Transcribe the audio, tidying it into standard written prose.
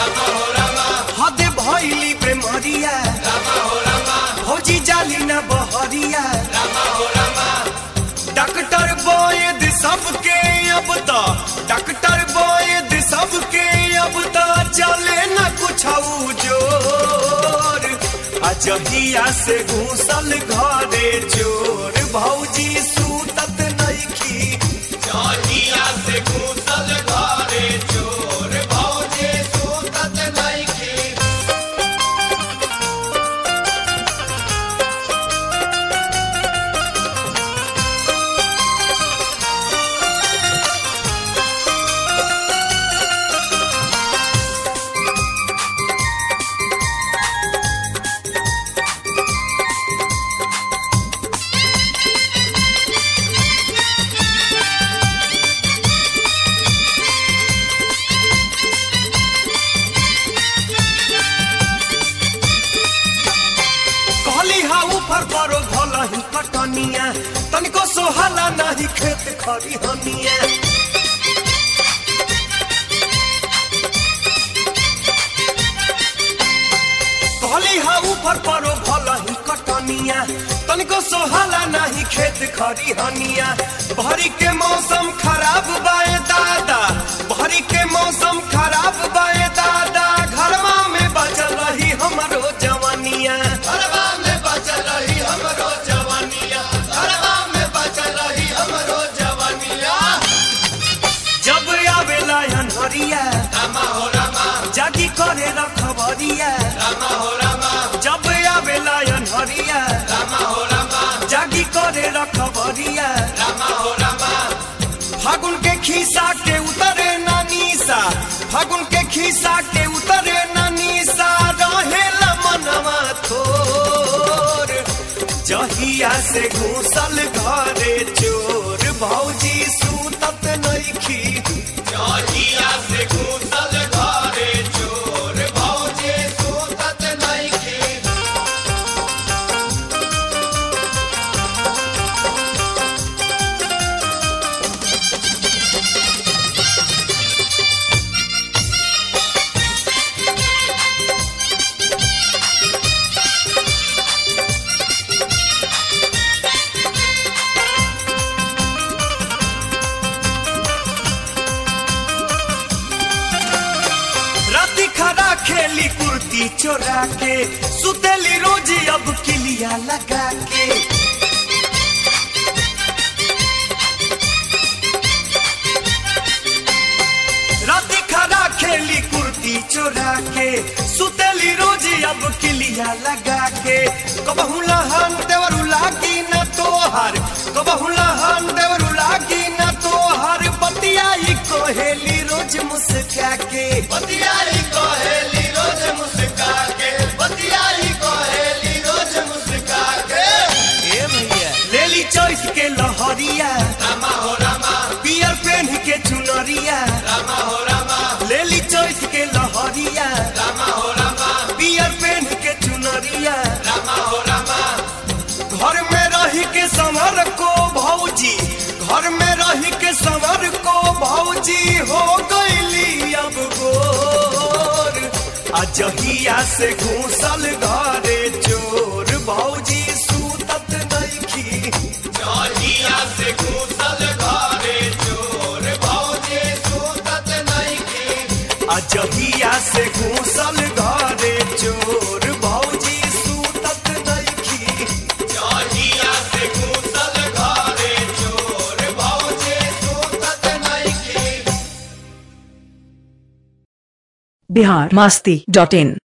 हदे भइली प्रेमरिया भौजी जाली न बहरिया डॉक्टर वैद सबके अब तो डॉक्टर वैद सबके अब तो चले न कुछ जोर अजहिया से घूसल घरे चोर भौजी सूतत नइखी जहिया से घूसल घरे चोर भौजी सूतत नइखी। तनिको सोहला नहीं खेत खरी हनिया कहली हा ऊपर परो भला ही कटनिया तनिको सोहला नहीं खेत खरी हनिया भरी के मौसम खराब बाए दादा भरी के मौसम खराब बाए दादा घरवा में बचल रही हमरो जवानिया घरवा में बचल रही हमरो जवानिया घरवा में बचल रही हमरो जवानिया जब आवेला अनहरिया रामा हो रामा जागी करे रखबरिया रामा हो रामा जब आवेला अनहरिया रामा हो रामा जागी करे रखबरिया रामा हो रामा फागुन के खीसा के उतरे नानीसा फागुन के खीसा के उतरे नानीसा रहेला मनवा थोर जहिया से घूसल घरे चोर भौजी सूतत नइखी जहिया से घूसल घरे चोर भौजी सूतत नइखी। खरा खेली कुर्ती चोरा के सुतेली रोज अब किलिया लगा के राती खरा खेली कुर्ती चोरा के सुतेली रोज अब किलिया लगा के कबहू लहन देवरू लागी न तोहर कबहू लहन देवरू लागी न तोहर बतियाई कोहेली रोज मुस्का के बतियाई कोहेली रोज मुस्का के बतियाई कोहेली रोज मुस्का के ए भैया लेली चॉइस के लहरिया रामा हो रामा पियर पेन के चुनरिया रामा हो रामा लेली चॉइस के लहरिया रामा हो रामा पियर पेन के चुनरिया रामा हो रामा घर में रही के संवर को भौजी घर में रही के संवर को भौजी हो गईली अब गोर अजहिया से घूसल घरे चोर भौजी सूतत नइखी जहिया से घूसल घरे चोर भौजी सूतत नइखी अजहिया से घूसल घरे चोर भौजी सूतत नइखी जहिया से घूसल घरे चोर भौजी सूतत नइखी। biharmasti.in